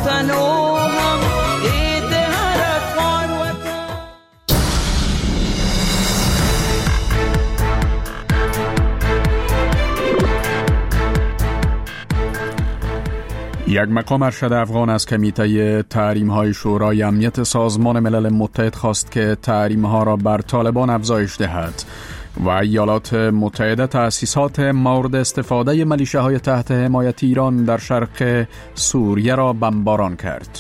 وطن و هم عید هر افغان وطن. یک مقام ارشد افغان از کمیته تحریم‌های شورای امنیت سازمان ملل متحد خواست که تحریم‌ها را بر طالبان افزایش دهد و ایالات متحده تأسیسات مورد استفاده میلیشیاهای تحت حمایت ایران در شرق سوریه را بمباران کرد.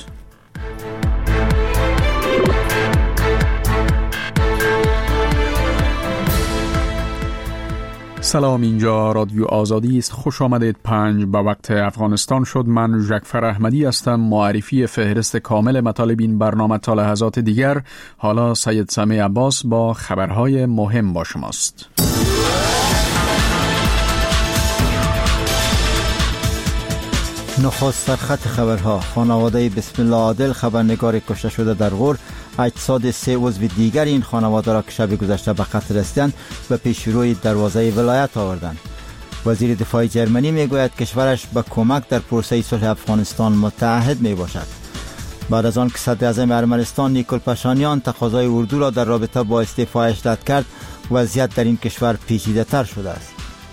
سلام، اینجا رادیو آزادی است. خوش آمدید. 5 به وقت افغانستان شد. من ژکفر احمدی هستم. معرفی فهرست کامل مطالب این برنامه تا لحظات دیگر. حالا سید سمیع عباس با خبرهای مهم با شماست. نخست سرخط خبرها: خانواده بسم الله عادل خبرنگار کشته شده در غور اجساد 3 عضو دیگر این خانواده را که شب گذشته به قتل رسیدند به پیشروی دروازه ولایت آوردند. وزیر دفاع جرمنی میگوید کشورش به کمک در پروسه صلح افغانستان متعهد می باشد. بعد از آن که صدر اعظم ارمنستان نیکول پاشانیان تقاضای اردو را در رابطه با استعفایش رد کرد، وضعیت در این کشور پیچیده تر شده است.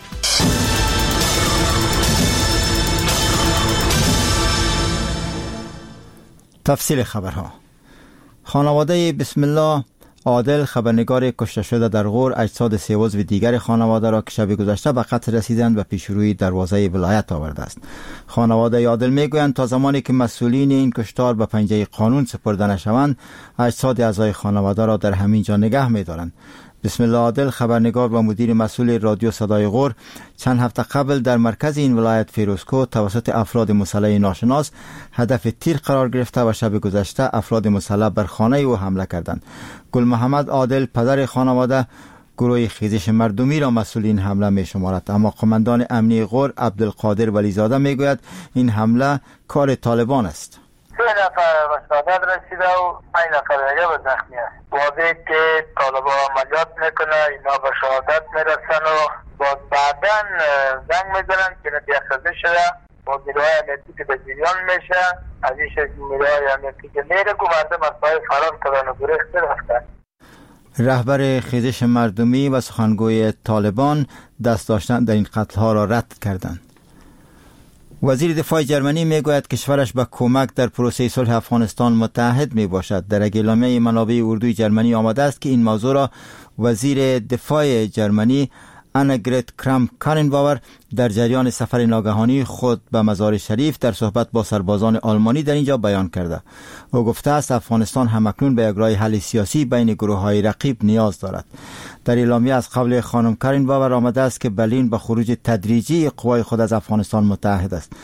تفصیل خبرها: خانواده بسم الله عادل خبرنگار کشته شده در غور اجساد 3 عضو دیگر خانواده را که شب گذشته به قتل رسیدند و پیشروی دروازه ولایت آورده است. خانواده عادل میگویند تا زمانی که مسئولین این کشتار به پنجه قانون سپرده نشوند، اجساد اعضای خانواده را در همین جا نگه می‌دارند. بسم الله عادل خبرنگار و مدیر مسئول رادیو صدای غور چند هفته قبل در مرکز این ولایت فیروزکوه توسط افراد مسلح ناشناس هدف تیر قرار گرفته و شب گذشته افراد مسلح بر خانه او حمله کردند. گل محمد عادل پدر خانواده گروه خیزش مردمی را مسئول این حمله می شمارد، اما قماندان امنی غور عبدالقادر ولیزاده می گوید این حمله کار طالبان است. 3 نفر به شهادت رسیده و 5 نفر دیگه به زخمی است. واضحه که طالبان عملیات میکنه، اینا به شهادت میرسن و باز بعدا زنگ میزنن که نتیجه شده با نیروهای امنیتی که به جریان میشه، از این شکل نیروهای امنیتی که میره که مردم از پای فرار کردن و گریخته رفتن. رهبر خیزش مردمی و سخنگوی طالبان دست داشتن در این قتل ها را رد کردند. وزیر دفاع جرمنی میگوید کشورش به کمک در پروسه صلح افغانستان متعهد می باشد. در اعلامیه منابع اردوی جرمنی آمده است که این موضوع را وزیر دفاع جرمنی آنگرت کرام کارنباور در جریان سفر ناگهانی خود به مزار شریف در صحبت با سربازان آلمانی در اینجا بیان کرده. او گفته است افغانستان همکنون به یک راه حل سیاسی بین گروه‌های رقیب نیاز دارد. در اعلامیه از قبل خانم کارنباور آمده است که برلین به خروج تدریجی قوای خود از افغانستان متعهد است.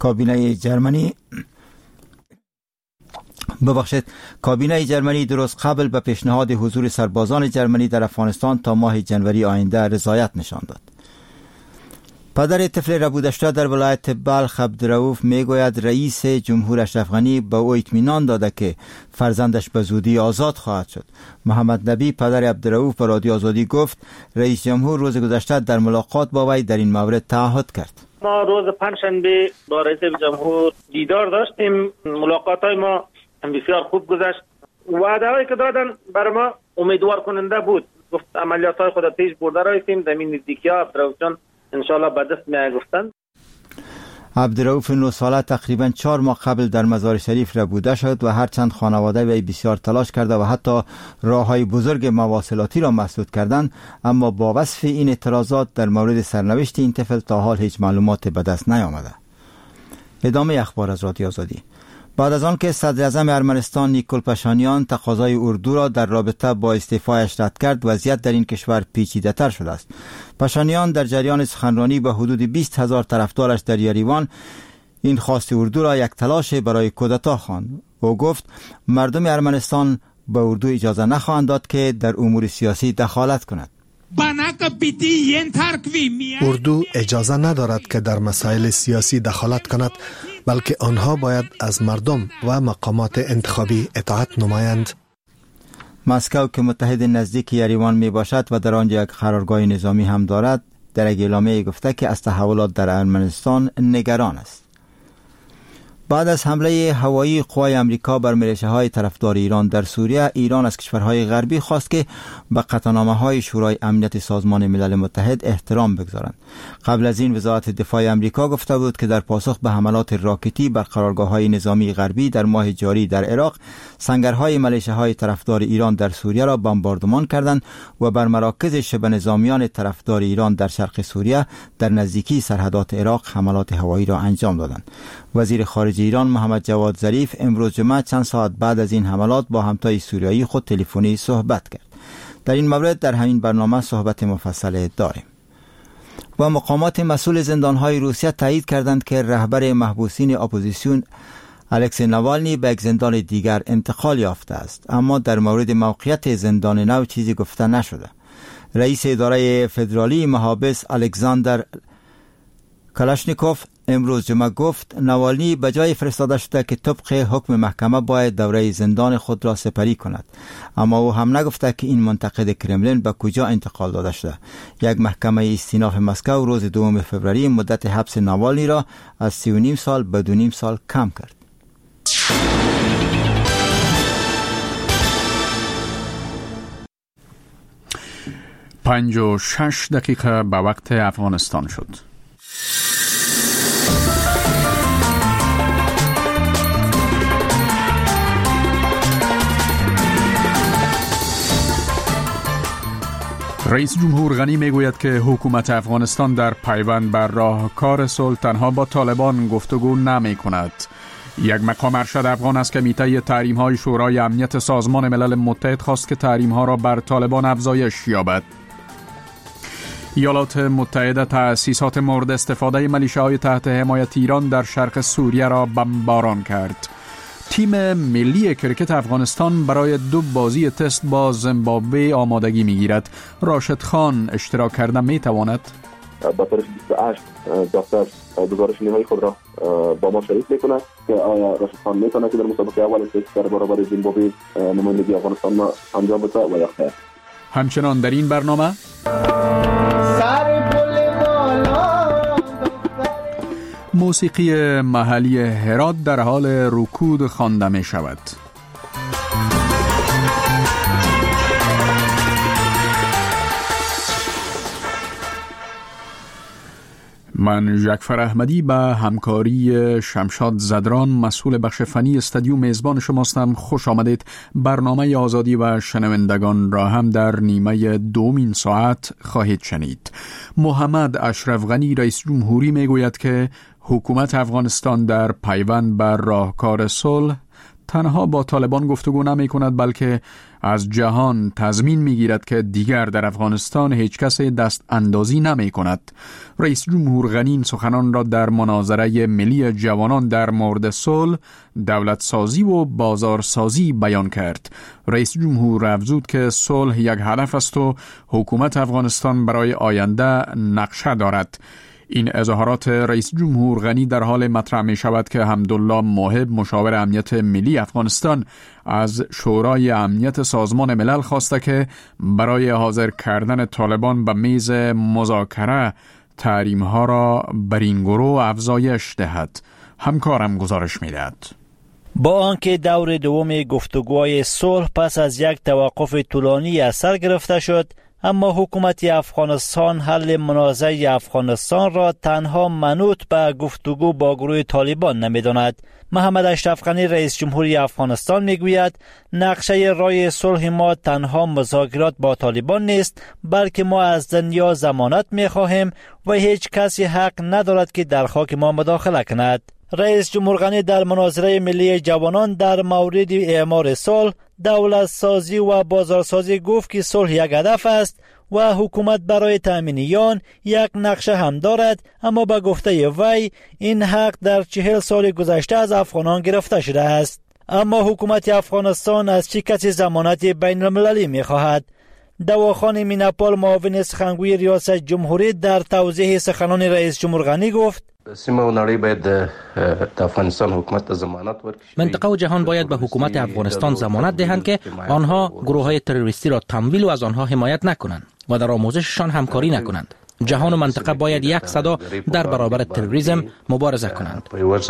کابینه جرمنی درست قبل به پیشنهاد حضور سربازان جرمنی در افغانستان تا ماه جنوری آینده رضایت نشان داد. پدر طفل ربوده شده در ولایت بلخ عبدالرؤوف میگوید رئیس جمهور اشرف غنی به او اطمینان داده که فرزندش به زودی آزاد خواهد شد. محمد نبی پدر عبدالرؤوف به رادیو آزادی گفت رئیس جمهور روز گذشته در ملاقات با وی در این مورد تعهد کرد. ما روز پنجشنبه با رئیس جمهور دیدار داشتیم. ملاقات‌های ما بسیار خوب گذشت. وعده‌هایی که دادن برای ما امیدوار کننده بود. گفت عملیات‌های خود پیش برده راییم در این نزدیکی‌ها عبدالرؤوف جان انشالله به دست می‌آورند. عبدالرؤوف 9 ساله تقریباً 4 ماه قبل در مزار شریف ربوده شد و هرچند خانواده وی بسیار تلاش کرده و حتی راه‌های بزرگ مواصلاتی را مسدود کردند، اما با وصف این اعتراضات در مورد سرنوشت این طفل تا حال هیچ معلومات به دست نیامده. ادامه اخبار از رادیو آزادی. بعد از آن که صدر اعظم ارمنستان نیکول پاشانیان تقاضای اردو را در رابطه با استعفایش رد کرد، وضعیت در این کشور پیچیده تر شده است. پاشانیان در جریان سخنرانی به حدود 20,000 طرفدارش در یریوان این خواست اردو را یک تلاش برای کودتا خواند. او گفت مردم ارمنستان به اردو اجازه نخواهند داد که در امور سیاسی دخالت کند. اردو اجازه ندارد که در مسائل سیاسی دخالت کند، بلکه آنها باید از مردم و مقامات انتخابی اطاعت نمایند. مسکو که متحد نزدیک یریوان می باشد و در آنجا یک قرارگاه نظامی هم دارد، در یک اعلامیه گفته که از تحولات در ارمنستان نگران است. بعد از حمله هوایی قوای امریکا بر میلیشه‌های طرفدار ایران در سوریه، ایران از کشورهای غربی خواست که به قطعنامه‌های شورای امنیت سازمان ملل متحد احترام بگذارند. قبل از این وزارت دفاع امریکا گفته بود که در پاسخ به حملات راکتی بر قرارگاه‌های نظامی غربی در ماه جاری در عراق، سنگرهای میلیشه‌های طرفدار ایران در سوریه را بمباردمان کردند و بر مراکز شبه نظامیان طرفدار ایران در شرق سوریه در نزدیکی سرحدات عراق حملات هوایی را انجام دادند. وزیر خارجه ایران محمد جواد ظریف امروز جمعه چند ساعت بعد از این حملات با همتای سوریایی خود تلفنی صحبت کرد. در این مورد در همین برنامه صحبت مفصل داریم. و مقامات مسئول زندانهای روسیه تایید کردند که رهبر محبوسین اپوزیسیون الکسی نوالنی به یک زندان دیگر انتقال یافته است، اما در مورد موقعیت زندان نو چیزی گفته نشده. رئیس اداره فدرالی محابس الکساندر کلاشنیکوف امروز جمعه گفت نوالنی به جای فرستاده شده که طبق حکم محکمه باید دوره زندان خود را سپری کند، اما او هم نگفته که این منتقد کرملین به کجا انتقال داده شده. یک محکمه استیناف مسکو روز 2 فوریه مدت حبس نوالنی را از 3.5 سال به 2.5 سال کم کرد. پنج و 6 دقیقه به وقت افغانستان شد. رئیس جمهور غنی میگوید که حکومت افغانستان در پیوند بر راهکار صلح تنها با طالبان گفتگو نمی کند. یک مقام ارشد افغان از کمیته تحریم‌های شورای امنیت سازمان ملل متحد خواست که تحریم‌ها را بر طالبان افزایش یابد. ایالات متحده تأسیسات مورد استفاده میلیشه‌های تحت حمایت ایران در شرق سوریه را بمباران کرد. تیم ملی کرکت افغانستان برای 2 بازی تست با زیمبابوه آمادگی می‌گیرد. راشد خان اشتراک کردن می‌تواند؟ با تاریخ 28 دفتر گزارش نهایی خود را با ما شریک می‌کند که آیا راشد خان می‌تواند که در مسابقه اول تست در برابر زیمبابوه نمایندگی افغانستان را انجام بده و یا خیر. همچنان در این برنامه موسیقی محلی هرات در حال رکود خوانده می شود. من جعفر احمدی به همکاری شمشاد زدران مسئول بخش فنی استودیو میزبان شماستم. خوش آمدید. برنامه آزادی و شنوندگان را هم در نیمه دومین ساعت خواهید شنید. محمد اشرف غنی رئیس جمهوری میگوید که حکومت افغانستان در پیوند بر راهکار صلح تنها با طالبان گفتگو نمی کند، بلکه از جهان تضمین می گیرد که دیگر در افغانستان هیچ کس دست اندازی نمی کند. رئیس جمهور غنی این سخنان را در مناظره ملی جوانان در مورد صلح، دولت سازی و بازار سازی بیان کرد. رئیس جمهور افزود که صلح یک هدف است و حکومت افغانستان برای آینده نقشه دارد. این اظهارات رئیس جمهور غنی در حال مطرح می شود که حمدالله موهب مشاور امنیت ملی افغانستان از شورای امنیت سازمان ملل خواسته که برای حاضر کردن طالبان به میز مذاکره تحریم‌ها را بر این گروه افزایش دهد. همکارم گزارش می دهد. با آنکه دور دوم گفتگوهای صلح پس از یک توقف طولانی از سر گرفته شد، اما حکومت افغانستان حل منازعه افغانستان را تنها منوط به گفتگو با گروه طالبان نمی‌داند. محمد اشرف غنی رئیس جمهوری افغانستان میگوید نقشه راه صلح ما تنها مذاکرات با طالبان نیست، بلکه ما از دنیا ضمانت می‌خواهیم و هیچ کسی حق ندارد که در خاک ما مداخله کند. رئیس جمهور غنی در مناظره ملی جوانان در مورد اعمار صلح، دولت سازی و بازار سازی گفت که صلح یک هدف است و حکومت برای تامین آن یک نقشه هم دارد، اما به گفته وی این حق در 40 سال گذشته از افغانان گرفته شده است. اما حکومت افغانستان از چه کسی ضمانت بین المللی می خواهد؟ دواخان میناپال معاون سخنگوی ریاست جمهوری در توضیح سخنان رئیس جمهور غنی گفت سیمه و نړۍ باید د افغانستان حکومت ته ضمانت ورکړي. منطقه و جهان باید به حکومت افغانستان ضمانت دهند که آنها گروه‌های تروریستی را تمویل و از آنها حمایت نکنند و در آموزششان همکاری نکنند. جهان و منطقه باید یک صدا در برابر تروریسم مبارزه کنند.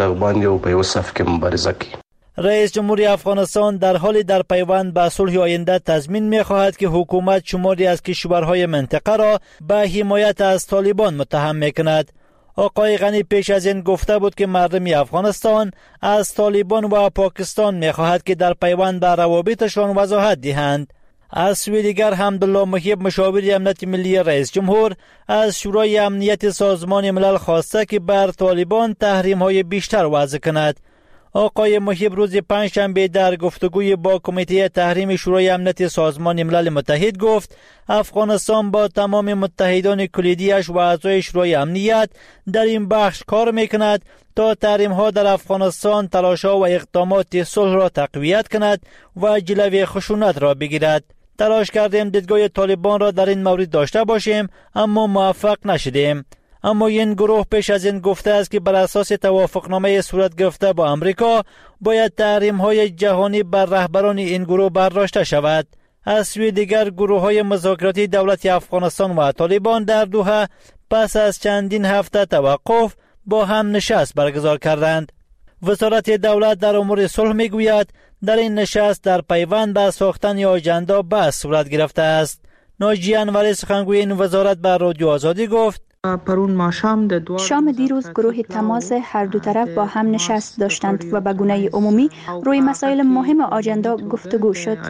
رئیس جمهوری افغانستان در حالی در پیوند به صلح آینده تضمین می‌خواهد که حکومت شماری از کشورهای منطقه را به حمایت از طالبان متهم می‌کند. آقای غنی پیش از این گفته بود که مردم افغانستان از طالبان و پاکستان می‌خواهد که در پیوند به روابطشان وضاحت دهند. از سوی دیگر حمدالله محب مشاور امنیت ملی رئیس جمهور از شورای امنیت سازمان ملل خواسته که بر طالبان تحریم‌های بیشتر وضع کند. آقای محب روز پنجشنبه در گفتگوی با کمیته تحریم شورای امنیت سازمان ملل متحد گفت افغانستان با تمام متحدان کلیدیش و اعضای شورای امنیت در این بخش کار میکند تا تحریم‌ها در افغانستان تلاش‌ها و اقدامات صلح را تقویت کند و جلوی خشونت را بگیرد. تلاش کردیم دیدگاه طالبان را در این مورد داشته باشیم اما موفق نشدیم. اما این گروه پیش از این گفته است که بر اساس توافقنامه صورت گرفته با امریکا باید تحریم‌های جهانی بر رهبران این گروه برداشته شود. از سوی دیگر گروه‌های مذاکراتی دولت افغانستان و طالبان در دوحه پس از چندین هفته توقف با هم نشست برگزار کردند. وزارت دولت در امور صلح میگوید در این نشست در پیوند به ساختن آژاندا بحث صورت گرفته است. ناجی انوری سخنگوی این وزارت به رادیو آزادی گفت شام دیروز گروه تماس هر دو طرف با هم نشست داشتند و به گونه عمومی روی مسائل مهم آژاندا گفتگو شد.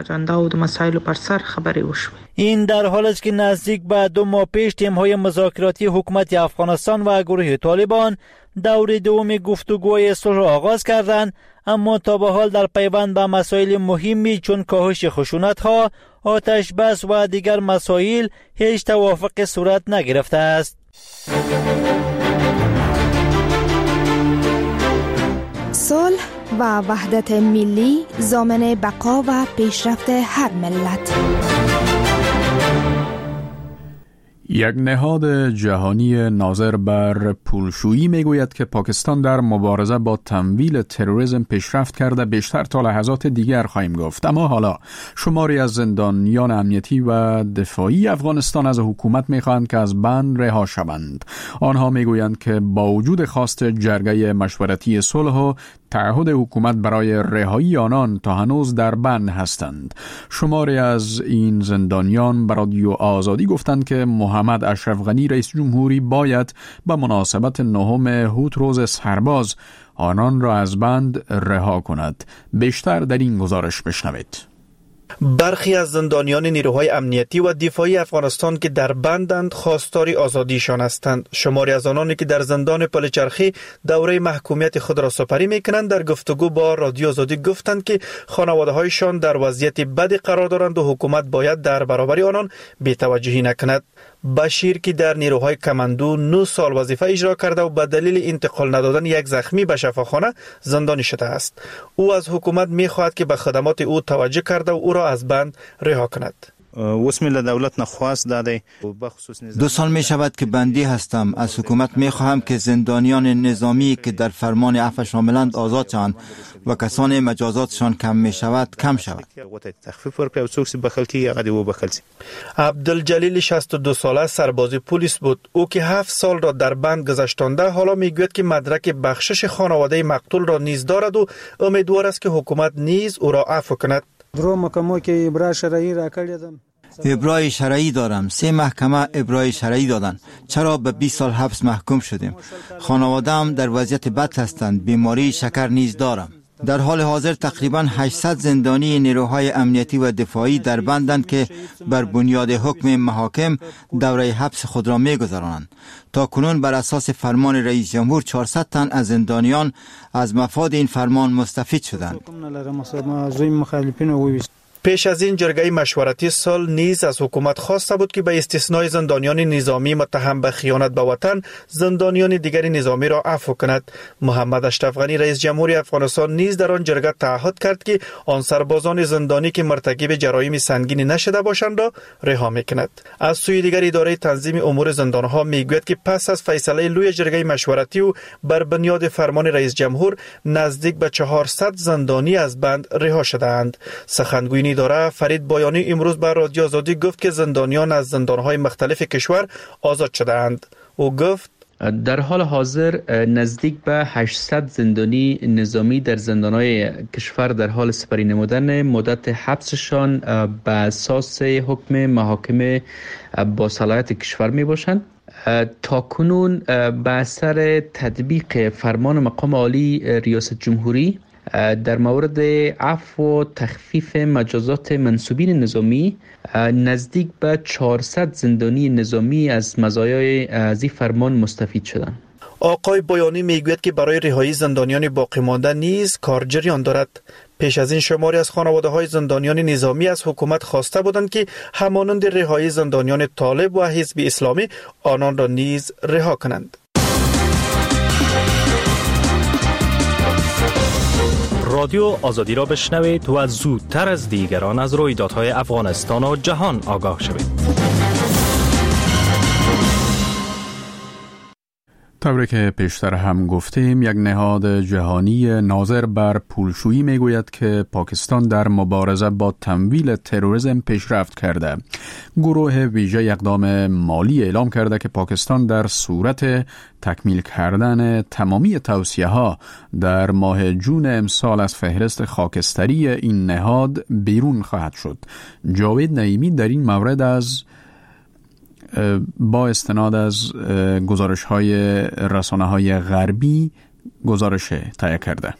این در حالی است که نزدیک به 2 ماه پیش تیم‌های مذاکراتی حکومت افغانستان و گروه طالبان دور دوم گفتگوی صلح را آغاز کردند، اما تا به حال در پیوند به مسائل مهمی چون کاهش خشونت‌ها، آتش بس و دیگر مسائل هیچ توافق صورت نگرفته است. صلح و وحدت ملی ضامن بقا و پیشرفت هر ملت. یک نهاد جهانی ناظر بر پولشویی میگوید که پاکستان در مبارزه با تمویل تروریسم پیشرفت کرده، بیشتر تا لحظات دیگر خواهیم گفت. اما حالا شماری از زندانیان امنیتی و دفاعی افغانستان از حکومت میخواهند که از بند رها شوند. آنها میگویند که با وجود خواست جرگه مشورتی صلح و تعهد حکومت برای رهایی آنان تا هنوز در بند هستند. شماری از این زندانیان به رادیو آزادی گفتند که محمد اشرف غنی رئیس جمهوری باید به مناسبت 9 هوت روز سرباز آنان را از بند رها کند. بیشتر در این گزارش بشنوید. برخی از زندانیان نیروهای امنیتی و دفاعی افغانستان که در بندند خواستار آزادیشان هستند. شماری از آنانی که در زندان پلچرخی دوره محکومیت خود را سپری میکنند در گفتگو با رادیو آزادی گفتند که خانواده‌هایشان در وضعیت بدی قرار دارند و حکومت باید در برابر آنان بی‌توجهی نکند. بشیر که در نیروهای کماندو 9 سال وظیفه اجرا کرده و به دلیل انتقال ندادن یک زخمی به شفاخانه زندانی شده است. او از حکومت می‌خواهد که به خدمات او توجه کرده و او را از بند رها کند. 2 سال می شود که بندی هستم. از حکومت می خواهم که زندانیان نظامی که در فرمان عفو شاملند آزاد شوند و کسان مجازاتشان کم می شود کم شود. عبدالجلیل 62 ساله سرباز پلیس بود. او که 7 سال را در بند گذشتانده حالا می گوید که مدرک بخشش خانواده مقتول را نیز دارد و امیدوار است که حکومت نیز او را عفو کند. ابرای شرعی دارم. 3 محکمه ابرای شرعی دادن. چرا به 20 سال حبس محکوم شدیم؟ خانواده‌ام در وضعیت بد هستند. بیماری شکر نیز دارم. در حال حاضر تقریباً 800 زندانی نیروهای امنیتی و دفاعی در بندند که بر بنیاد حکم محاکم دوره حبس خود را می‌گذرانند. تا کنون بر اساس فرمان رئیس جمهور 400 تن از زندانیان از مفاد این فرمان مستفید شدند. پیش از این جرگه مشورتی سال نیز از حکومت خواسته بود که به استثنای زندانیان نظامی متهم به خیانت به وطن زندانیان دیگر نظامی را عفو کند. محمد اشرف غنی رئیس جمهوری افغانستان نیز در آن جرگه تعهد کرد که آن سربازان زندانی که مرتکب جرایم سنگین نشده باشند را رها میکند. از سوی دیگر اداره تنظیم امور زندانها میگوید که پس از فیصله لوی جرگه مشورتی و بر بنیاد فرمان رئیس جمهور نزدیک به 400 زندانی از بند رها شده‌اند. سخنگوی قانونی داره، فرید بایانی امروز به رادیو آزادی گفت که زندانیان از زندانهای مختلف کشور آزاد شده‌اند. او گفت در حال حاضر نزدیک به 800 زندانی نظامی در زندانهای کشور در حال سپری نمودن مدت حبسشان به اساس حکم محاکم با صلاحیت کشور می باشند. تا کنون به اثر تطبیق فرمان مقام عالی ریاست جمهوری در مورد عفو و تخفیف مجازات منصوبین نظامی نزدیک به 400 زندانی نظامی از مزایای از این فرمان مستفید شدند. آقای بایانی میگوید که برای رهایی زندانیان باقی مانده نیز کار جریان دارد. پیش از این شماری از خانواده‌های زندانیان نظامی از حکومت خواسته بودند که همانند رهایی زندانیان طالب و حزب اسلامی آنان را نیز رها کنند. رادیو آزادی را بشنوید و زودتر از دیگران از رویدادهای افغانستان و جهان آگاه شوید. طوری که پیشتر هم گفتیم، یک نهاد جهانی ناظر بر پولشویی میگوید که پاکستان در مبارزه با تمویل تروریسم پیشرفت کرده. گروه ویژه اقدام مالی اعلام کرده که پاکستان در صورت تکمیل کردن تمامی توصیه‌ها در ماه جون امسال از فهرست خاکستری این نهاد بیرون خواهد شد. جاوید نعیمی در این مورد با استناد از گزارش‌های رسانه‌های غربی گزارش تهیه کرده.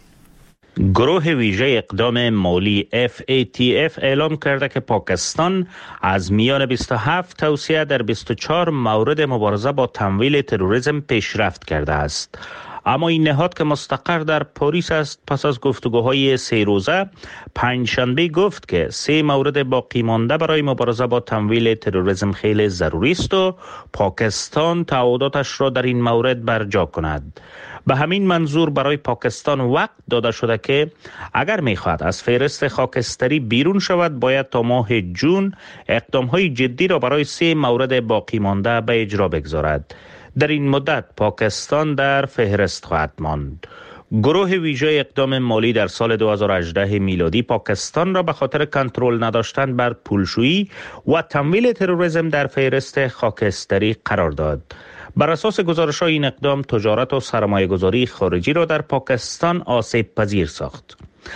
گروه ویژه اقدام مالی FATF اعلام کرده که پاکستان از میان 27 توصیه در 24 مورد مبارزه با تمویل تروریسم پیشرفت کرده است. اما این نهاد که مستقر در پاریس است پس از گفتگوهای 3 روزه پنجشنبه گفت که 3 مورد باقی مانده برای مبارزه با تمویل تروریسم خیلی ضروری است و پاکستان تعهداتش را در این مورد برجا کند. به همین منظور برای پاکستان وقت داده شده که اگر می‌خواهد از فهرست خاکستری بیرون شود باید تا ماه جون اقدام‌های جدی را برای 3 مورد باقی مانده به اجرا بگذارد. در این مدت پاکستان در فهرست خواهد ماند. گروه ویژه اقدام مالی در سال 2018 میلادی پاکستان را به خاطر کنترل نداشتن بر پولشویی و تمویل تروریسم در فهرست خاکستری قرار داد. بر اساس گزارش‌های این اقدام تجارت و سرمایه‌گذاری خارجی را در پاکستان آسیب پذیر ساخت.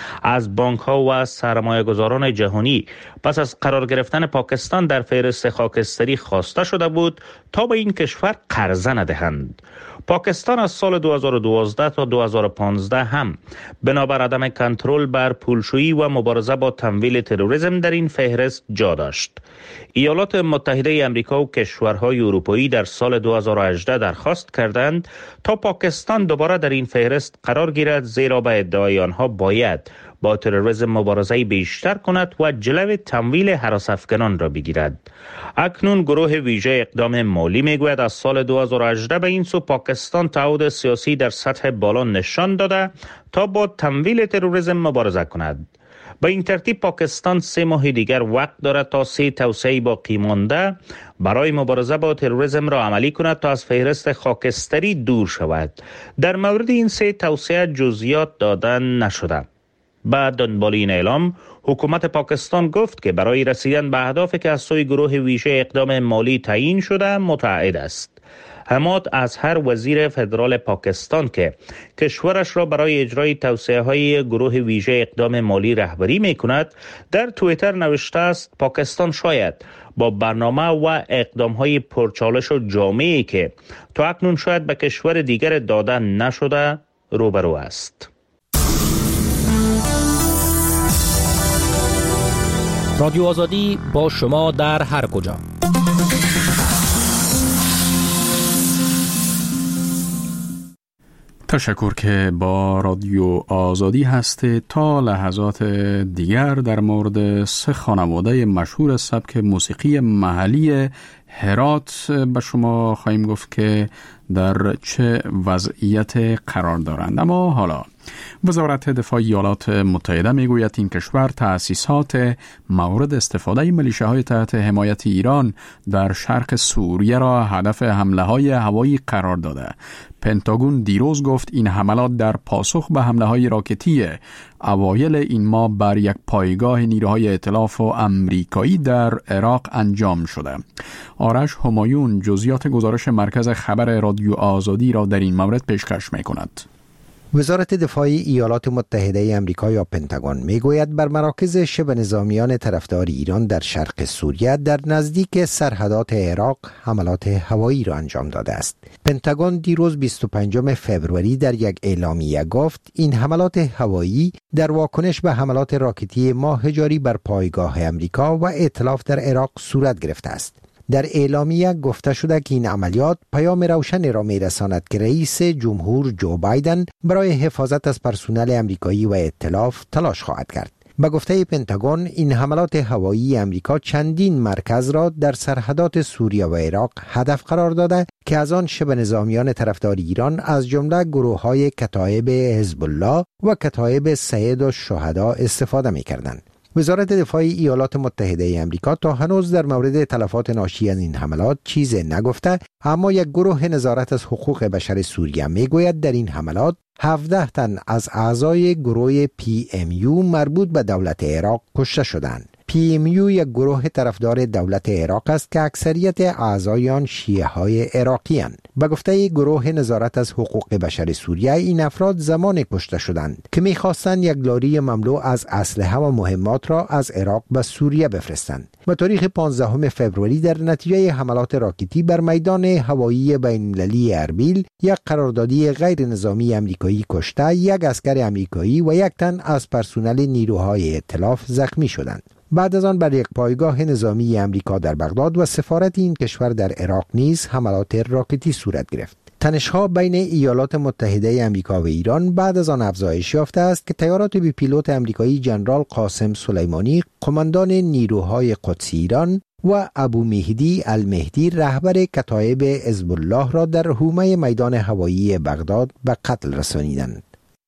از بانک‌ها و سرمایه‌گذاران جهانی پس از قرار گرفتن پاکستان در فهرست خاکستری خواسته شده بود تا به این کشور قرضه ندهند. پاکستان از سال 2012 تا 2015 هم بنابر عدم کنترل بر پولشویی و مبارزه با تمویل تروریسم در این فهرست جا داشت. ایالات متحده آمریکا و کشورهای اروپایی در سال 2018 درخواست کردند تا پاکستان دوباره در این فهرست قرار گیرد، زیرا به ادعای آنها باید با تروریسم مبارزه بیشتر کند و جلوی تمویل هراس‌افکنان را بگیرد. اکنون گروه ویژه اقدام مالی میگوید از سال 2018 به این سو پاکستان تعهد سیاسی در سطح بالا نشان داده تا با تمویل تروریسم مبارزه کند. به این ترتیب پاکستان 3 ماه دیگر وقت دارد تا 3 توصیه باقی مانده برای مبارزه با تروریسم را عملی کند تا از فهرست خاکستری دور شود. در مورد این 3 توصیه جزئیات داده نشده. بعد دنبال این اعلام حکومت پاکستان گفت که برای رسیدن به اهدافی که از سوی گروه ویژه اقدام مالی تعیین شده متعهد است. حماد اظهر وزیر فدرال پاکستان که کشورش را برای اجرای توصیه‌های گروه ویژه اقدام مالی رهبری می‌کند در توییتر نوشته است پاکستان شاید با برنامه و اقدام‌های پرچالش و جامعی که تا اکنون شاید به کشور دیگر داده نشده روبرو است. رادیو آزادی با شما در هر کجا. تشکر که با رادیو آزادی هستید. تا لحظات دیگر در مورد 3 خانواده مشهور سبک موسیقی محلی هرات به شما خواهیم گفت که در چه وضعیت قرار دارند. اما حالا وزارت دفاع ایالات متحده میگوید این کشور تأسیسات مورد استفاده میلیشیاهای تحت حمایت ایران در شرق سوریه را هدف حمله‌های هوایی قرار داده. پنتاگون دیروز گفت این حملات در پاسخ به حمله‌های راکتی اوایل این ماه بر یک پایگاه نیروهای ائتلاف و آمریکایی در عراق انجام شده. آرش همایون جزئیات گزارش مرکز خبر رادیو آزادی را در این مورد پیشکش می‌کند. وزارت دفاع ایالات متحده آمریکا یا پنتاگون میگوید بر مراکز شبه نظامیان طرفدار ایران در شرق سوریه در نزدیک سرحدات عراق حملات هوایی را انجام داده است. پنتاگون دیروز 25 فوریه در یک اعلامیه گفت این حملات هوایی در واکنش به حملات راکتی ماه جاری بر پایگاه آمریکا و ائتلاف در عراق صورت گرفته است. در اعلامیه گفته شده که این عملیات پیام روشن را میرساند که رئیس جمهور جو بایدن برای حفاظت از پرسنل آمریکایی و ائتلاف تلاش خواهد کرد. به گفته پنتاگون این حملات هوایی آمریکا چندین مرکز را در سرحدات سوریه و عراق هدف قرار داده که از آن شبه نظامیان طرفدار ایران از جمله گروه‌های کتایب حزب الله و کتایب سید الشهدا استفاده می‌کردند. وزارت دفاع ایالات متحده آمریکا تا هنوز در مورد تلفات ناشی از این حملات چیزی نگفته، اما یک گروه نظارت از حقوق بشر سوریه میگوید در این حملات 17 تن از اعضای گروه PMU مربوط به دولت عراق کشته شدند. PMU یک گروه طرفدار دولت عراق است که اکثریت اعضای آن شیعه های عراقی اند. به گفته گروه نظارت از حقوق بشر سوریه این افراد زمان کشته شدند که می‌خواستند یک لاری مملو از اسلحه و مهمات را از عراق به سوریه بفرستند. به تاریخ 15 فوریه در نتیجه حملات راکتی بر میدان هوایی بین‌المللی اربیل یک قراردادی غیر نظامی آمریکایی کشته، یک عسکر آمریکایی و یک تن از پرسنل نیروهای ائتلاف زخمی شدند. بعد از آن بر یک پایگاه نظامی آمریکا در بغداد و سفارت این کشور در عراق نیز حملات راکتی صورت گرفت. تنش‌ها بین ایالات متحده آمریکا و ایران بعد از آن افزایش یافته است که طیارات بی پیلوت آمریکایی جنرال قاسم سلیمانی قماندان نیروهای قدسی ایران و ابو مهدی المهدی رهبر کتایب حزب الله را در حومه میدان هوایی بغداد به قتل رسانیدند.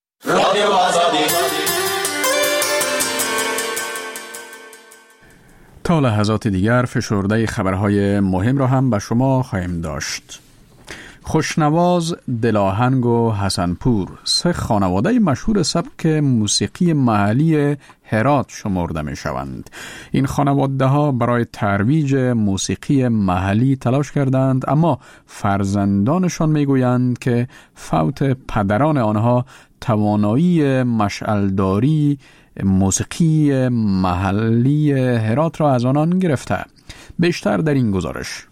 تا لحظات دیگر فشرده خبرهای مهم را هم به شما خواهیم داشت. خوشنواز، دلاهنگ و حسنپور سه خانواده مشهور سبک موسیقی محلی هرات شمرده می شوند. این خانواده ها برای ترویج موسیقی محلی تلاش کردند، اما فرزندانشان می گویند که فوت پدران آنها توانایی مشعلداری موسیقی محلی هرات را از آنان گرفته. بیشتر در این گزارش.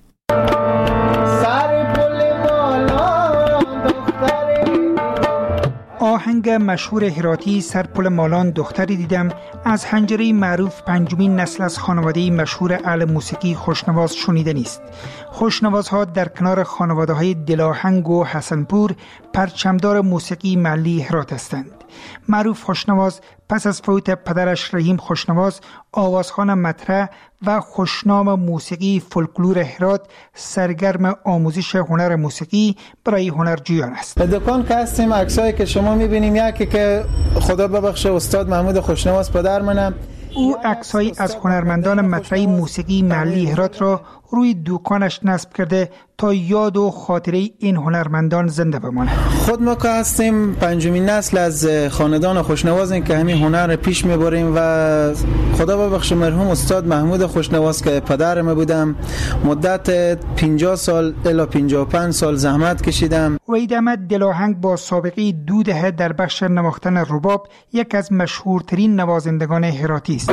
آهنگ مشهور هراتی سرپل مالان دختری دیدم از حنجره معروف پنجمین نسل از خانواده مشهور اهل موسیقی خوشنواز شنیده نیست. خوشنوازها در کنار خانواده‌های دلاهنگ و حسنپور پرچمدار موسیقی محلی هرات هستند. معروف خوشنواز پس از فوت پدرش رحیم خوشنواز آوازخوان مطرح و خوشنام موسیقی فولکلور هرات سرگرم آموزش هنر موسیقی برای هنرجویان است. دکان که هستیم عکسایی که شما میبینیم یکی که خدا ببخشه استاد محمود خوشنواز پدر منم. او عکسایی از هنرمندان مطرح موسیقی محلی هرات را روی دکانش نصب کرده تا یاد و خاطره این هنرمندان زنده بماند. خود ما که هستیم پنجمین نسل از خاندان خوشنوازیم که همین هنر پیش میبریم و خدا ببخشه مرحوم استاد محمود خوشنواز که پدر ما بودم مدت 50 سال الی 55 سال زحمت کشیدم. وحید احمد دلاهنگ با سابقه 2 دهه در بخش نواختن رباب یک از مشهورترین نوازندگان هراتی است.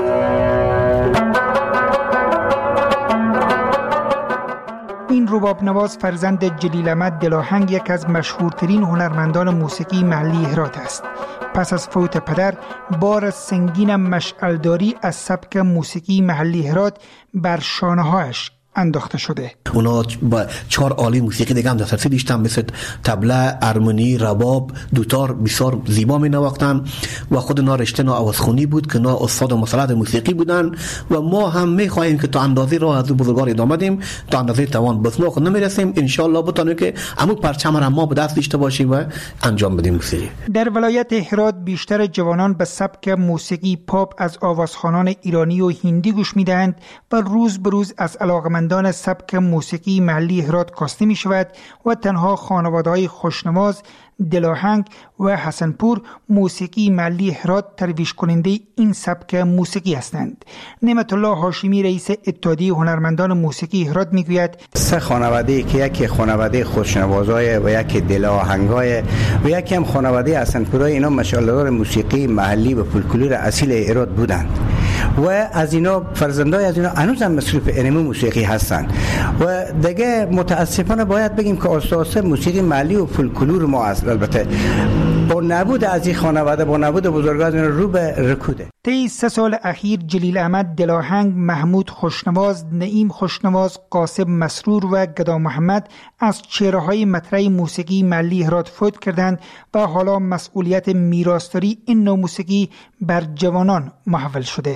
این رباب نواز فرزند جلیل احمد دلاهنگ یک از مشهورترین هنرمندان موسیقی محلی هرات است. پس از فوت پدر بار سنگین مشعلداری از سبک موسیقی محلی هرات بر شانه‌هایش انداخته شده. اونا با 4 آله موسیقی دیگه هم دسترسی داشتن، مثل طبله، ارمنی، رباب، دوتار بسیار زیبا می نواختن و خود اونا رشته نا آوازخونی بود که اونا استاد مسلط موسیقی بودن و ما هم می خواهیم که تا اندازه راه از بزرگوار ادامه بدیم، تا اندازه توان. بس ما خود نمیرسیم، ان شاء الله بتونیم که عمو پرچم را ما به دست داشته باشیم و انجام بدیم موسیقی. در ولایت هرات بیشتر جوانان به سبک موسیقی پاپ از آوازخوانان ایرانی و هندی گوش می‌دهند و روز به روز از علاقمندان سبک موسیقی محلی هرات کاسته می شود و تنها خانواده‌های خوشنواز، دلاهنگ و حسنپور موسیقی محلی هرات ترویج کننده این سبک موسیقی هستند. نعمت الله هاشمی رئیس اتحادیه هنرمندان موسیقی هرات میگوید 3 خانواده که یکی خانواده خوشنوازای و یکی دلاهنگای و یکی هم خانواده حسنپورای، اینا مشعلدار موسیقی محلی و فولکلور اصیل هرات بودند و از اینا فرزندای از اینا هنوز هم مصروف علم موسیقی هستند و دیگه متاسفانه باید بگیم که اساس موسیقی محلی و فولکلور ما است. البته با نبود از این خانواده، با نبود بزرگان رو به رکوده. طی 3 سال اخیر جلیل احمد دلاهنگ، محمود خوشنواز، نعیم خوشنواز، قاسم مسرور و گدا محمد از چهره‌های مطرح موسیقی محلی هرات فوت کردند و حالا مسئولیت میراثداری این نوع موسیقی بر جوانان محول شده.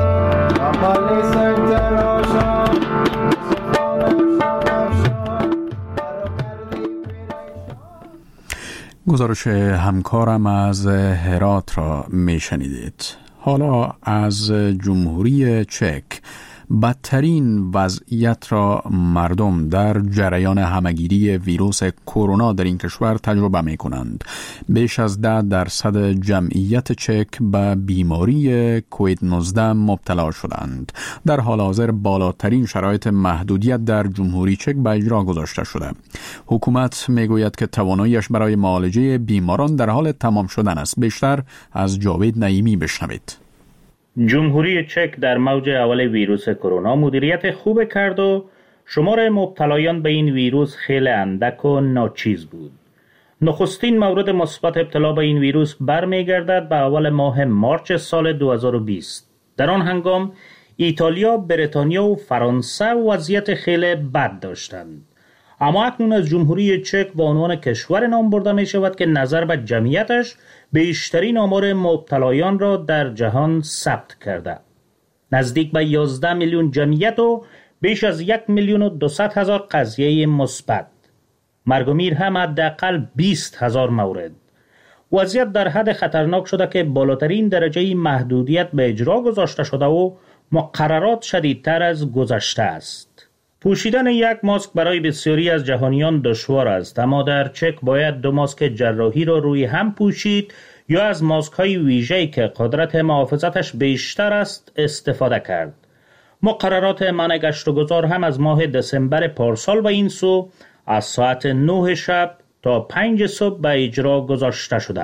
گزارش همکارم از هرات را می شنیدید. حالا از جمهوری چک. بدترین وضعیت را مردم در جریان همگیری ویروس کرونا در این کشور تجربه می کنند. بیش از 10% جمعیت چک به بیماری کووید 19 مبتلا شدند. در حال حاضر بالاترین شرایط محدودیت در جمهوری چک به اجرا گذاشته شده. حکومت می گوید که تواناییش برای معالجه بیماران در حال تمام شدن است. بیشتر از جاوید نعیمی بشنوید. جمهوری چک در موج اول ویروس کرونا مدیریت خوب کرد و شمار مبتلایان به این ویروس خیلی اندک و ناچیز بود. نخستین مورد مثبت ابتلا به این ویروس برمیگردد به اول ماه مارچ سال 2020. در آن هنگام ایتالیا، بریتانیا و فرانسه وضعیت خیلی بد داشتند. اما اکنون از جمهوری چک به عنوان کشور نام برده می شود که نظر به جمعیتش بیشترین آمار مبتلایان را در جهان ثبت کرده. نزدیک به 11 میلیون جمعیت و بیش از 1,200,000 قضیه مثبت. مرگ و میر هم حداقل 20,000 مورد. وضعیت در حد خطرناک شده که بالاترین درجه محدودیت به اجرا گذاشته شده و مقررات شدیدتر از گذشته است. پوشیدن یک ماسک برای بسیاری از جهانیان دشوار است، اما در چک باید 2 ماسک جراحی را روی هم پوشید یا از ماسک های ویژه‌ای که قدرت محافظتش بیشتر است استفاده کرد. مقررات منع گشت و گذار هم از ماه دسامبر پارسال به این سو از ساعت 9 شب تا 5 صبح به اجرا گذاشته شده.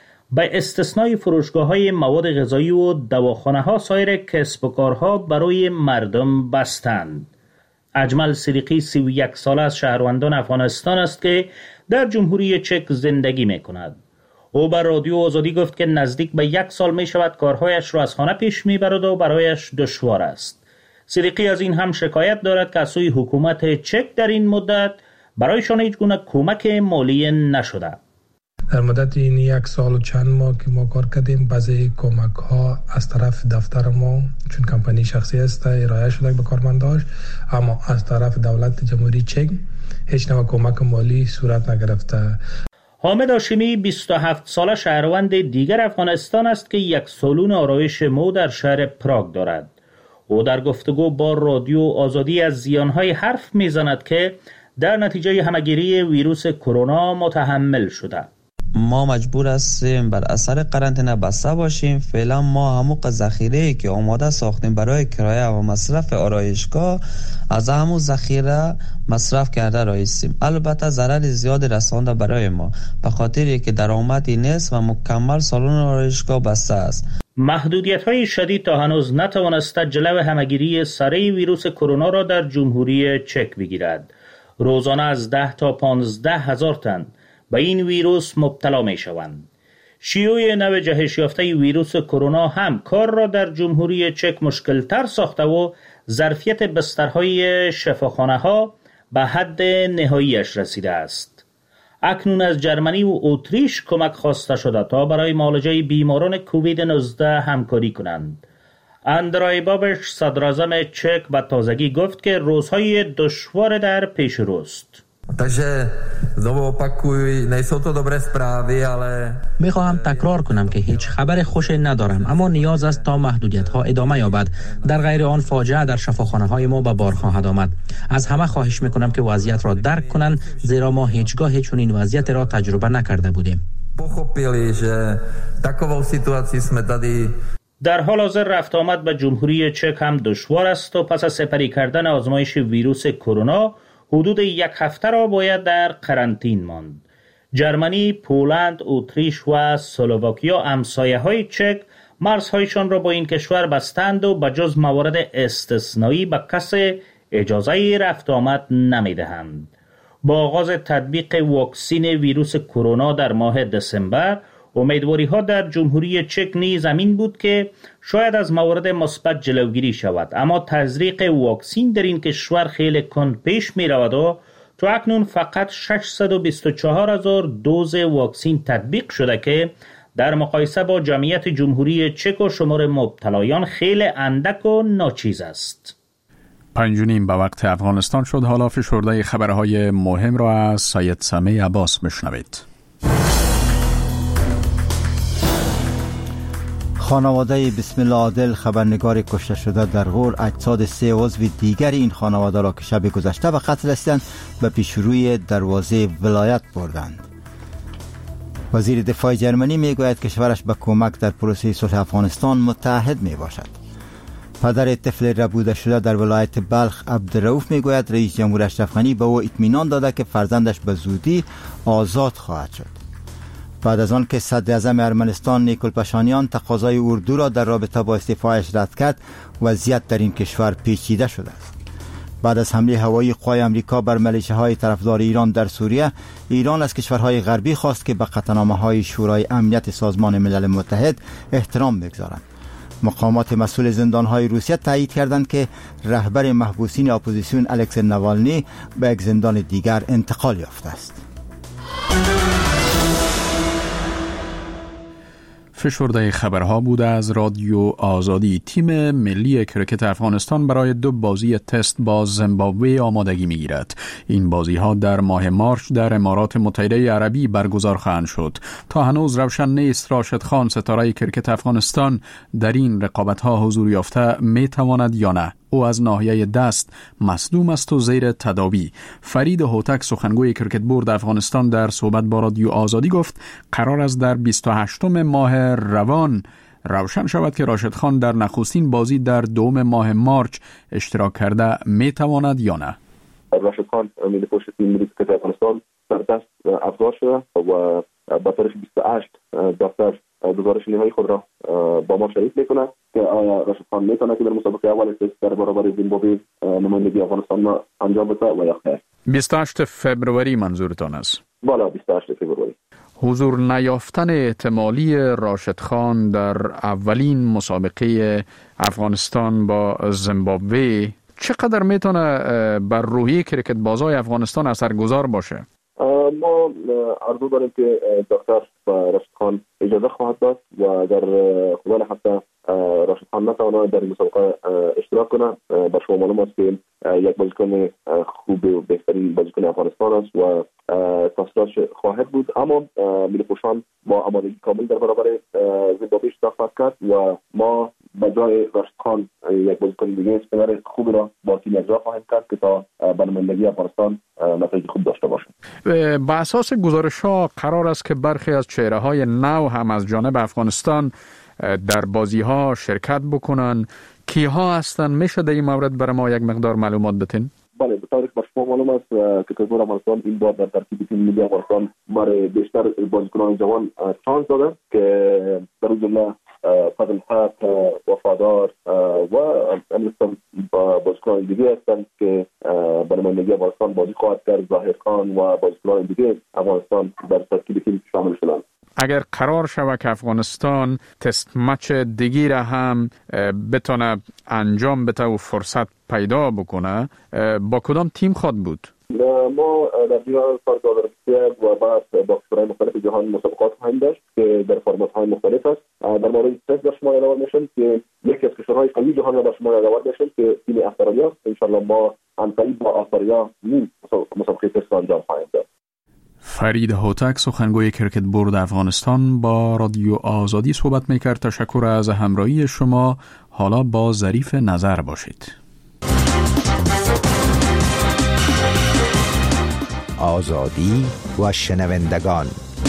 به استثنای فروشگاه‌های مواد غذایی و دواخانه‌ها سایر کسب و کارها برای مردم بستند. اجمل صدیقی 31 ساله از شهروندان افغانستان است که در جمهوری چک زندگی می کند. او بر رادیو آزادی گفت که نزدیک به 1 سال می شود کارهایش را از خانه پیش می برد و برایش دشوار است. صدیقی از این هم شکایت دارد که از سوی حکومت چک در این مدت برایشان هیچ گونه کمک مالی نشده. در مدت این 1 سال و چند ماه که ما کار کردیم، بعضی کمک ها از طرف دفتر ما چون کمپانی شخصی است ارائه شده به کارمنداش، اما از طرف دولت جمهوری چک هیچ نوع کمک مالی صورت نگرفته. حامد هاشمی 27 ساله شهروند دیگر افغانستان است که یک سالن آرایش مو در شهر پراگ دارد. او در گفتگو با رادیو آزادی از زیانهای حرف میزند که در نتیجه همگیری ویروس کرونا متحمل شده. ما مجبور هستیم بر اثر قرنطینه بسته باشیم. فعلا ما همون ذخیره‌ای که آماده ساختیم برای کرایه و مصرف آرایشگاه از همون ذخیره مصرف کرده رایستیم. البته ضرر زیاد رسانده برای ما به خاطری که درآمدی نیست و مکمل سالن آرایشگاه بسته است. محدودیت‌های شدید تا هنوز نتوانسته جلو همگیری سره ویروس کرونا را در جمهوری چک بگیرد. روزانه از 10 تا 15 هزار تن به این ویروس مبتلا می شوند. شیوع نو جهش یافته ویروس کرونا هم کار را در جمهوری چک مشکل‌تر ساخته و ظرفیت بسترهای شفاخانه‌ها به حد نهاییش رسیده است. اکنون از جرمنی و اتریش کمک خواسته شده تا برای معالجه بیماران کووید 19 همکاری کنند. اندرای بابش صدراعظم چک به تازگی گفت که روزهای دشوار در پیش روست. Takže znovu opakuju, nejsou to dobré zprávy, ale میخواهم تکرار کنم که هیچ خبر خوش ندارم، اما نیاز است تا محدودیت ها ادامه یابد. در غیر آن فاجعه در شفاخانه های ما به بار خواهد آمد. از همه خواهش میکنم که وضعیت را درک کنند، زیرا ما هیچگاه چنین وضعیت را تجربه نکرده بودیم. pochopili, že takovou situaci jsme tady. در حال حاضر رفت آمد به جمهوری چک هم دشوار است و پس از سپری کردن آزمایش ویروس کرونا حدود 1 هفته را باید در قرنطین ماند. جرمنی، پولند، اتریش و اسلواکیا همسایه‌های چک مرزهایشان را با این کشور بستند و بجز موارد استثنایی به کس اجازه رفت آمد نمی‌دهند. با آغاز تطبیق واکسین ویروس کرونا در ماه دسامبر، امیدواری ها در جمهوری چک نیز همین بود که شاید از موارد مثبت جلوگیری شود، اما تزریق واکسین در این کشور خیلی کند پیش می رود و تا اکنون فقط 624,000 دوز واکسین تطبیق شده که در مقایسه با جمعیت جمهوری چک و شمار مبتلایان خیلی اندک و ناچیز است. 5:30 به وقت افغانستان شد. حالا فشرده خبرهای مهم را از سید سمی عباس بشنوید. خانواده بسم الله عادل خبرنگار کشته شده در غور اجساد 3 عضو دیگر این خانواده را که شب گذشته به قتل رسیدند به پیشروی دروازه ولایت بردند. وزیر دفاع جرمنی میگوید کشورش به کمک در پروسه صلح افغانستان متحد می باشد. پدر طفل ربوده شده در ولایت بلخ عبدالرؤوف میگوید رئیس جمهور اشرف غنی به او اطمینان داده که فرزندش به زودی آزاد خواهد شد. بعد از آن که صدر اعظم ارمنستان نیکول پاشانیان تقاضای اردو را در رابطه با استعفایش رد کرد، وضعیت در این کشور پیچیده شده است. بعد از حمله هوایی قوای آمریکا بر ملیشه‌های طرفدار ایران در سوریه، ایران از کشورهای غربی خواست که به قطعنامه‌های شورای امنیت سازمان ملل متحد احترام بگذارند. مقامات مسئول زندان‌های روسیه تایید کردند که رهبر محبوسین اپوزیسیون الکسی ناوالنی به یک زندان دیگر انتقال یافته است. فشرده خبرها بود از رادیو آزادی. تیم ملی کرکت افغانستان برای 2 بازی تست با زیمبابوه آمادگی می‌گیرد. این بازی‌ها در ماه مارچ در امارات متحده عربی برگزار خواهند شد. تا هنوز روشن نیست راشد خان ستاره کرکت افغانستان در این رقابت‌ها حضور یافته می‌تواند یا نه. او از ناحیه دست مصدوم است و زیر تداوی. فرید هوتک سخنگوی کرکت بورد افغانستان در صحبت با رادیو آزادی گفت قرار است در 28 ماه روان روشن شود که راشد خان در نخستین بازی در 2 ماه مارچ اشتراک کرده میتواند یا نه. راشد خان ملی پشت تیم ملی کرکت افغانستان در دست افزار شده و با تاریخ 28 دفتر گزارش نهایی خود را با ما شریک میکنه که آیا راشد خان میتونه که در مسابقه اول تست در برابر زیمبابوه نمایندگی افغانستان انجام بده و یا خیر. 28 فبروری منظورتان است؟ بالا 28 فبروری. حضور نیافتن احتمالی راشد خان در اولین مسابقه افغانستان با زیمبابوه چقدر میتونه بر روحیه کرکت بازای افغانستان اثرگذار باشه؟ ما آرزو داریم که دکتر راشد خان اجازه خواهد داد و اگر خدا نخواسته راشد خان نتواند در مسابقه اشتراک کنه، به شما معلوم است که یک بازیکن خوب و بهترین بازیکن افغانستان است و تاثیراتش خواهد بود. اما ملی پوشان با آمادگی کامل در برابر زیمبابوه اشتراک خواهد کرد و ما به جای راشد خان یک بازیکن دیگه اسپینر خوب را با تیم اجرا خواهیم کرد که تا به نمایندگی افغانستان نتایج خوب داشته باشه. به اساس گزارش‌ها قرار است که برخی از چهره‌های نو هم از جانب افغانستان در بازی‌ها شرکت بکنن. کیها هستن؟ میشه در این مورد برای ما یک مقدار معلومات بدین؟ بله، به طور به شما معلوم است که کشور افغانستان این بار در ترکیب تیم ملی افغانستان برای بیشتر بازیکنان جوان شانس داده که در جمله فضل حق، وفادار و امروز بازیکنان دیگه هستند که به نمایندگی افغانستان بازی خواهد کرد. ظاهر خان و بازیکنان دیگه افغانستان در ترکیب تیم شامل شدند. اگر قرار شود که افغانستان تست مچ دیگی را هم بتونه انجام بده و فرصت پیدا بکنه، با کدام تیم خواهد بود؟ ما در جهان سال 2023 و بعد با کشورهای مختلف جهان مسابقات خواهیم داشت که در فرمت‌های مختلف است. در مورد تست در شما یادآور میشم که یکی از کشورهای قوی جهان را در شما یادآور میشم که تیم استرالیا است. ان شاءالله ما همکاری با استرالیا مسابقه تست انجام خواهیم داد. فرید هوتک، سخنگوی کرکت بورد افغانستان، با رادیو آزادی صحبت میکرد. تشکر از همراهی شما. حالا با ظریف نظر باشید. آزادی و شنوندگان.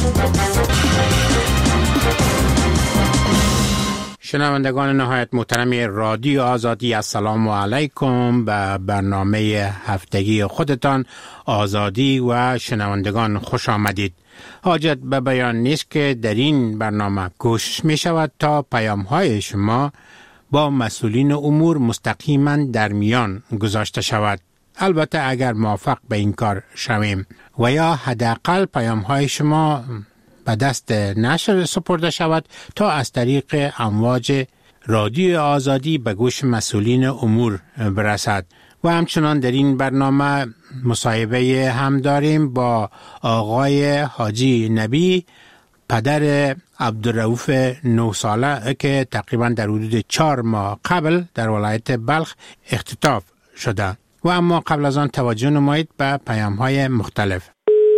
شنوندگان نهایت محترم رادیو آزادی، السلام علیکم. به برنامه هفتگی خودتان آزادی و شنوندگان خوش آمدید. حاجت به بیان نیست که در این برنامه گوش می شود تا پیام های شما با مسئولین امور مستقیما در میان گذاشته شود. البته اگر موافق به این کار شویم و یا حداقل پیام های شما به دست نشر سپرده شود تا از طریق امواج رادیو آزادی به گوش مسئولین امور برسد. و همچنان در این برنامه مصاحبه هم داریم با آقای حاجی نبی، پدر عبدالرؤوف 9 ساله که تقریبا در حدود 4 ماه قبل در ولایت بلخ اختطاف شده. و اما قبل از آن توجه نمایید به پیام‌های مختلف.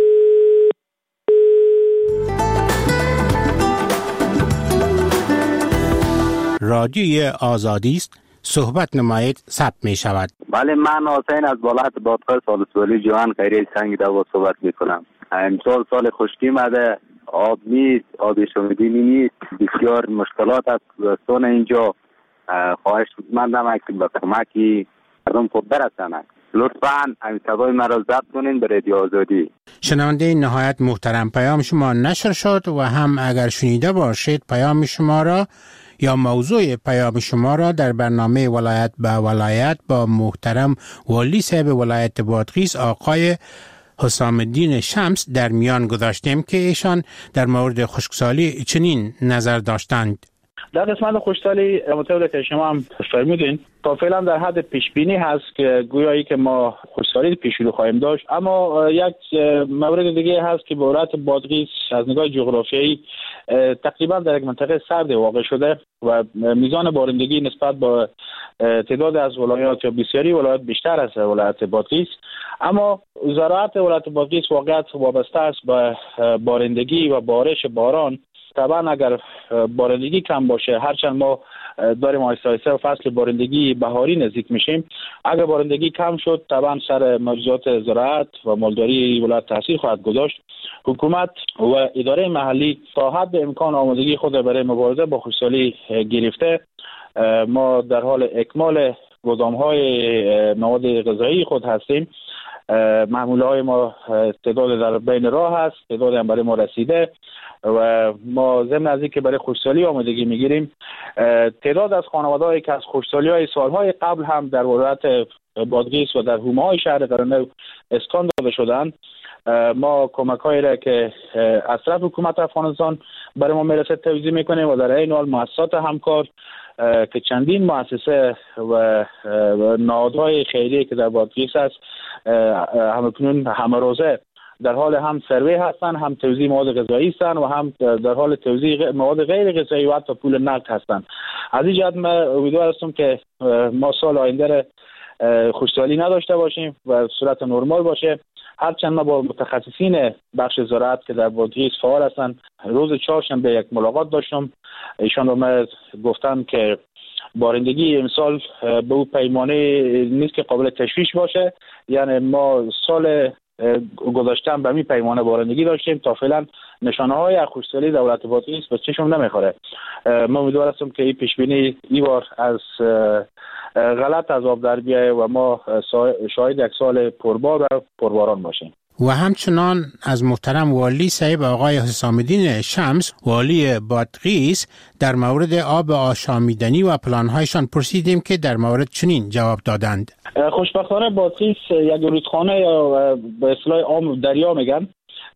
رادیوی آزادی است، صحبت نمایید، ثبت می شود. بله، من حسین از ولایت بادغیس سالسولی جوان خیریه سنگ دوا صحبت می کنم. امسال سال خشکی مده، آب نیست، آب شومیدنی نیست، بسیار مشکلات است دوستان اینجا. خواهش مندم که به کمکی مردم خود برسند. لطفاً این صدای مرا ضبط کنین به رادیو آزادی. شنونده نهایت محترم، پیام شما نشر شد و هم اگر شنیده باشید پیام شما را یا موضوع پیام شما را در برنامه ولایت به ولایت با محترم والی صاحب ولایت بادغیس آقای حسام الدین شمس در میان گذاشتیم که ایشان در مورد خشکسالی چنین نظر داشتند. در قسمت خشکسالی مطابق که شما هم فرمودین تا فعلا در حد پیش بینی هست که گویایی که ما خشکسالی پیش رو خواهیم داشت، اما یک مورد دیگه هست که به ولایت بادغیس از نگاه جغرافیایی تقریبا در یک منطقه سرد واقع شده و میزان بارندگی نسبت با تعداد از ولایات یا بسیاری ولایات بیشتر از ولایت بادغیس، اما زراعت ولایت بادغیس واقعا وابسته است به بارندگی و بارش باران. طبعا اگر بارندگی کم باشه، هرچند ما داریم آهسته آهسته و فصل بارندگی بهاری نزدیک میشیم، اگر بارندگی کم شد طبعا سر موضوعات زراعت و مالداری ولایت تاثیر خواهد گذاشت. حکومت و اداره محلی تا حد امکان آمادگی خود برای مبارزه با خشکسالی گرفته. ما در حال اکمال گودام‌های مواد غذایی خود هستیم. محموله‌های ما تعداد در بین راه هست، تعداد هم برای ما رسیده و ما ضمن از اینکه برای خشکسالی آمادگی میگیریم، تعداد از خانواده‌هایی که از خشکسالی‌های سالهای قبل هم در ولایت بادغیس و در حومه‌های شهر قرنو اسکان داده شدند، ما کمک‌هایی را که از طرف حکومت افغانستان برای ما میرسه توزیع میکنیم و در این حال مؤسسات همکار که چندین مؤسسه و نهادهای خیریه که در بادغیس هست همکنون همه روزه در حال هم سروی هستن، هم توزیع مواد غذایی هستن و هم در حال توزیع مواد غیر غذایی و حتی پول نقد هستن. از این جهت من امیدوار هستم که ما سال آینده خشکسالی نداشته باشیم و صورت نرمال باشه. هرچند ما با متخصصین بخش زراعت که در بادغیس فعال هستن روز چهارشنبه یک ملاقات داشتم، ایشان رو من گفتن که بارندگی امسال به اون پیمانه نیست که قابل تشویش باشه، یعنی ما سال گذاشتن به می پیمانه بارندگی داشتیم، تا فعلا نشانه های خشکسالی دولت بادغیس به چشم نمیخوره. ما امیدوار هستم که این پیش بینی این بار از غلط از آب در بیایه و ما شاهد یک سال پربار و پرباران باشیم. و همچنان از محترم والی صاحب آقای حسام الدین شمس والی بادغیس در مورد آب آشامیدنی و پلانهایشان پرسیدیم که در مورد چنین جواب دادند. خوشبختانه بادغیس یک رودخانه یا به اصطلاح عام دریا میگن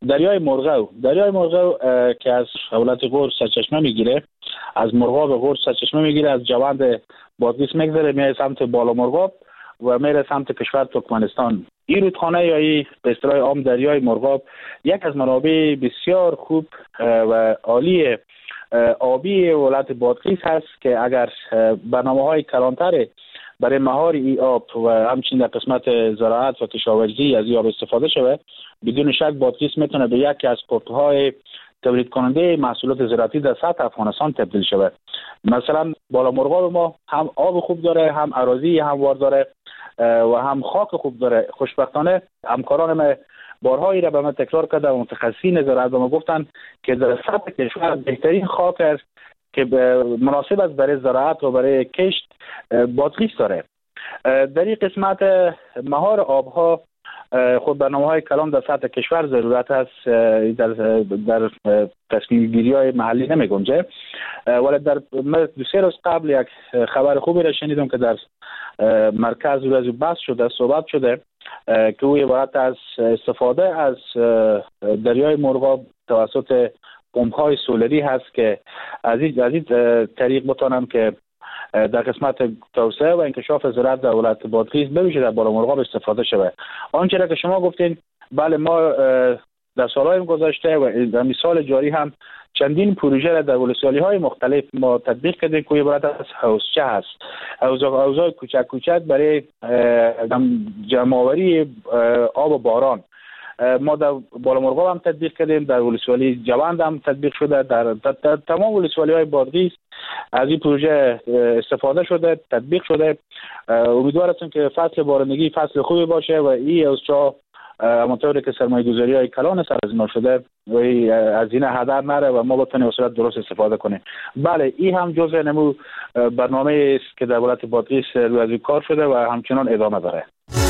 دریای مرغو که از ولایت غور سرچشمه میگیره، از مرغاب غور سرچشمه میگیره، از جوند بادغیس میگذره میره سمت بالا مرغاب و میره سمت کشور ترکمنستان. این رودخانه یا این به اصطلاح عام دریای مرغاب یک از منابع بسیار خوب و عالی آبی ولایت بادغیس هست که اگر برنامه‌های کلانتر برای مهار ای آب و همچنین در قسمت زراعت و کشاورزی از این آب استفاده شود، بدون شک بادغیس میتونه به یکی از پورت‌های تولید کننده محصولات زراعتی در سطح افغانستان تبدیل شود. مثلا بالا مرغاب ما هم آب خوب داره، هم اراضی هموار داره و هم خاک خوب داره. خوشبختانه همکاران ما بارهایی را به من تکرار کرده و متخصصین زراعت به ما گفتن که در سطح کشور بهترین خاک است که مناسب است برای زراعت و برای کشت بادغیس داره. در این قسمت مهار آبها خود برنامه‌های کلان در سطح کشور ضرورت است، در تصمیم گیری های محلی نمی گنجه. ولی در 2-3 روز قبل یک خبر خوبی را شنیدم که در مرکز روز بحث شده، صحبت شده که او عبارت از استفاده از دریای مرغاب توسط پمپ‌های سولری هست که از این طریق بتونم که در قسمت توسعه و انکشاف زراعت در ولایت بادغیس بویژه در بالا مرغاب استفاده شود. آنچه را که شما گفتین، بله ما در سالهای گذشته و در مثال جاری هم چندین پروژه را در ولسوالی‌های مختلف ما تطبیق کردیم که عبارت از حوضچه هست، حوضای کوچک کوچک برای جمع‌آوری آب باران. ما در بالا مرغاب هم تطبیق کردیم، در ولسوالی جوند هم تطبیق شده، در تمام ولسوالی‌های بادغیس از این پروژه استفاده شده، تطبیق شده. امیدوار هستم که فصل بارندگی فصل خوبی باشه و این حوضچه‌ها همانطوری که سرمایه‌گذاری‌های کلان سر از ما شده و از این هدر نره و ما بتونیم به صورت درست استفاده کنیم. بله این هم جزء نمو برنامه است که در ولایت بادغیس روی از کار شده و همچنان ادامه داره.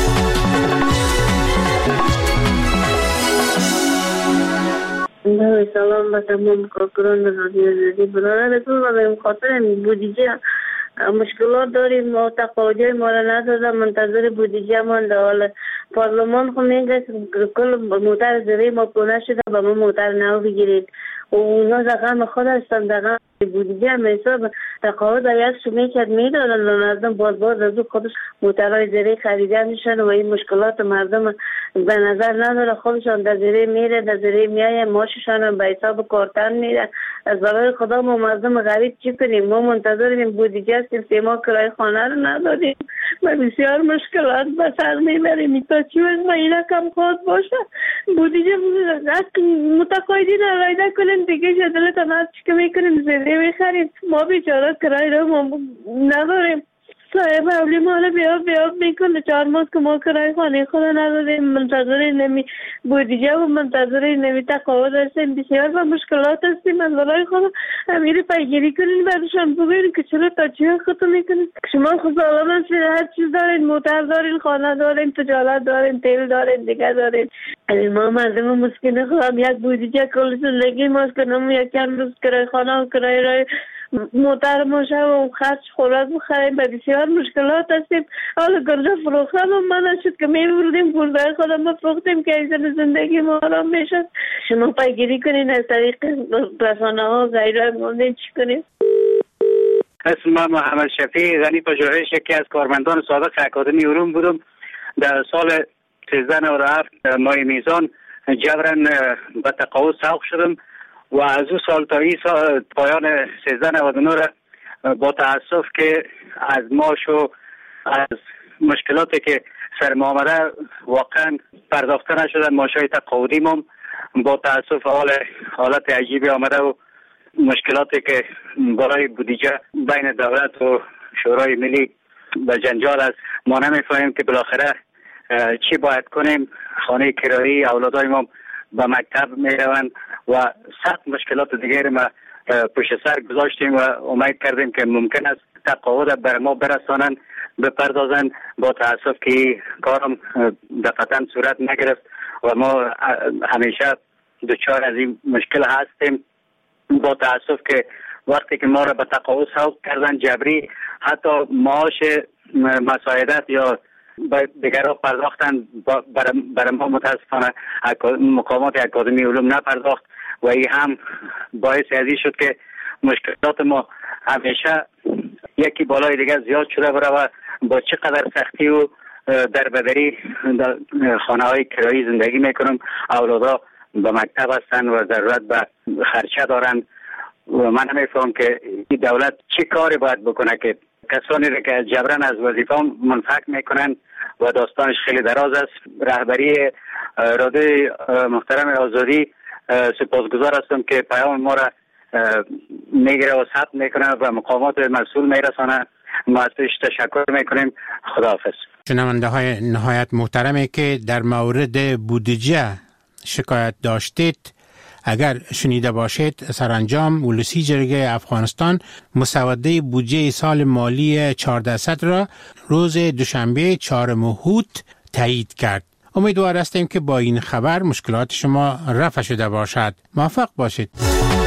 سلام به تمام کارکنان رادیو آزادی. برادرتون و به خاطر بودجه مشکلات داریم، ما تقاضای ما را نداده، منتظر بودجه مانده. حالا پارلمان خو میگه کل موتر زری ما پونه شده به ما موتر نو بگیرید و اونا زغم خود هستن، زغم بودجه هم حساب تقاضا یک شمی کرد میدادن و مردم باز از خودش موترهای زری خریده میشن و این مشکلات مردم به نظر نداره. خودشان در زری میره، در زری میایه، ماششان به حساب کارتن میره. از برای خدا ما مردم غریب چی کنیم؟ ما منتظریم بودجه هستیم، 3 ماه کرایه خانه رو ندادیم و بسیار مشکلات به سر میبریم. تا چی وقت ما اینا کم خواهد باشه بودجه متقاعدین رایده کنیم دیگه جدلتان هست چی که میکنیم زده میخریم. ما بیچاره کرایه رو ما نداریم. صاحب اولی مالا بیاب میکنه 4 ماه که ما کرایه خانه خود ندادیم، منتظر نمی بودجه و منتظر نمی تقاعد هستیم. بسیار و مشکلات هستیم. از برای خود امیر پیگیری کنین، برشان بگوین که چرا تا چی خودتو میکنین. شما خود سالم هستید، هر چیز دارین، موتر دارین، خانه دارین، تجارت دارین، تیل دارین، دیگه دارین. ما مردم مسکین خودم یک بودجه کل زندگی ماست که نمو یک کم روز کرایه خانه و کرایه رای موتر ماشه و خرچ خوراک بخریم. به بسیار مشکلات هستیم. حالا گرجه فروختم و من شد که میبردیم گرده خودم بفروختیم که ایزن زندگی ما آرام میشد. شما پیگیری کنین از طریق رسانه ها غیره موندین چی کنیم؟ اسم من محمد شفیع غنی پژوهش، یکی از کارمندان سابق اکادمی علوم بودم. در سال 1397 ماه میزان جبران به تقاعد سوق شدم و از او سال تا این سال پایان 1399 با تاسف که از ماش و از مشکلاتی که سر ما آمده واقعا پرداخته نشدن ماشای تقاعدی ما، با تاسف حالت عجیبی آمده و مشکلاتی که برای بودجه بین دولت و شورای ملی به جنجال است. ما نمیفهمیم که بالاخره چی باید کنیم. خانه کرایی اولادای ما به مکتب میروند و سخت مشکلات دیگری ما پشت سر گذاشتیم و امید کردیم که ممکن است تقاعد بر ما برسانند، بپردازند. با تاسف که کارم دقیقاً صورت نگرفت و ما همیشه دچار از این مشکل هستیم. با تاسف که وقتی که ما را به تقاعد سوق کردن جبری، حتی معاش مساعدت یا دیگرها پرداختن، برای ما متاسفانه مقامات اکادمی علوم نپرداخت و این هم باعث ازی شد که مشکلات ما همیشه یکی بالای دیگر زیاد شده و با چقدر سختی و در بدری خانه های کرایی زندگی میکنم. اولادها به مکتب هستن و ضرورت به خرچه دارن و من نمیفهم که این دولت چه کاری باید بکنه که کسانی را که جبران از وظیفه منفک میکنن و داستانش خیلی دراز است. رهبری رادیو محترم آزادی سپاسگزار هستم که پیام ما را میگیره و ثبت میکنه و مقامات مسئول میرسانه. ما ازش تشکر میکنیم. خداحافظ. شنونده های نهایت محترمی که در مورد بودجه شکایت داشتید، اگر شنیده باشید، سرانجام ولسی جرگه افغانستان مسوده بودجه سال مالی 1400 را روز دوشنبه 4 هوت تایید کرد. امیدوار هستیم که با این خبر مشکلات شما رفع شده باشد. موفق باشید.